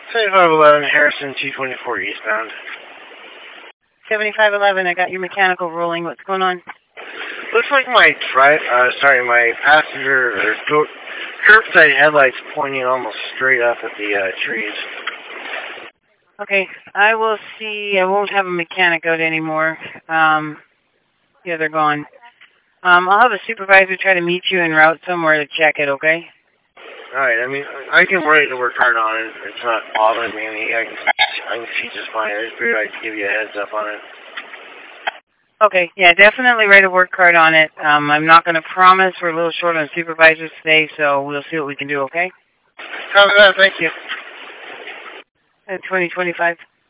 7511 Harrison 224 eastbound. 7511, I got your mechanical rolling. What's going on? Looks like my my passenger or curbside headlights pointing almost straight up at the trees. Okay, I will see. I won't have a mechanic out anymore. Yeah, they're gone. I'll have a supervisor try to meet you en route somewhere to check it, okay? Alright, I mean, I can wait to work hard on it. It's not bothering me. I can see just fine. I just figured I'd give you a heads up on it. Okay, yeah, definitely write a work card on it. I'm not going to promise. We're a little short on supervisors today, so we'll see what we can do, okay? Copy that, thank you. At 2025.